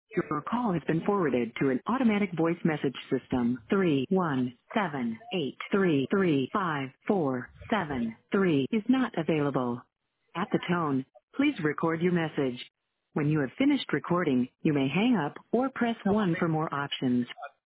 Your call has been forwarded to an automatic voice message system. 317-833-5473 is not available. At the tone, please record your message. When you have finished recording, you may hang up or press 1 for more options.